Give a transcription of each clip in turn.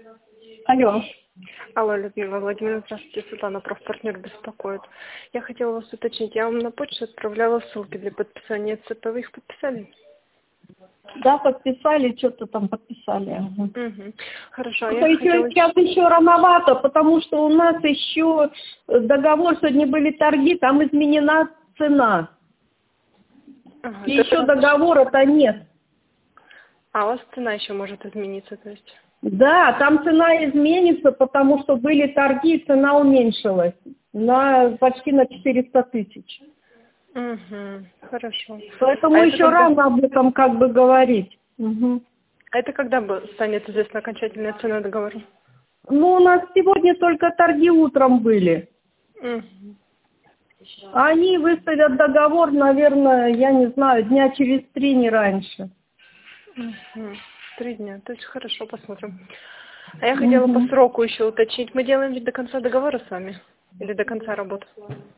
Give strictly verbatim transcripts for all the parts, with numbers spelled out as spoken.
Алло. Алло, Людмила Владимировна, здравствуйте, Светлана, профпартнер беспокоит. Я хотела вас уточнить, я вам на почту отправляла ссылки для подписания ЦП, вы их подписали? Да, подписали, что-то там подписали. Угу. Хорошо, Это я еще, хотела... сейчас еще рановато, потому что у нас еще договор, сегодня были торги, там изменена цена. Ага, И то еще есть- договора-то нет. А у вас цена еще может измениться, то есть? Да, там цена изменится, потому что были торги, и цена уменьшилась на почти на четыреста тысяч. Угу. Хорошо. Поэтому А это еще когда... рано об этом как бы говорить. Угу. А это когда бы станет известна окончательная цена договора? Ну, у нас сегодня только торги утром были. Угу. Они выставят договор, наверное, я не знаю, дня через три, не раньше. Угу. Три дня, то есть хорошо, посмотрим. А я хотела по Угу. сроку еще уточнить, мы делаем ведь до конца договора с вами? Или до конца работы?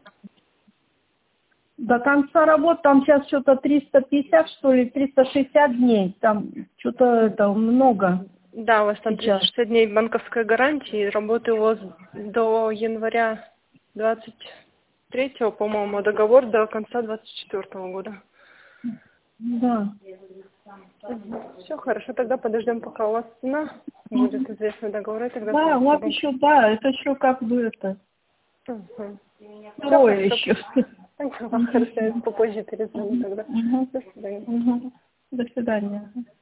До конца работы там сейчас что-то триста пятьдесят, что ли, триста шестьдесят дней. Там что-то это много Да, у вас там сейчас. триста шестьдесят дней банковской гарантии, работы у вас до января двадцать третьего, по-моему, договор до конца двадцать четвёртого года. Да. Все, хорошо, тогда подождем, пока у вас цена будет известна договор, и тогда... Да, у нас попробуем. еще, да, это еще как бы это, Угу. Все второе хорошо. еще. Хорошо, я попозже перезвоню тогда. Мгм. До свидания. Мгм. До свидания.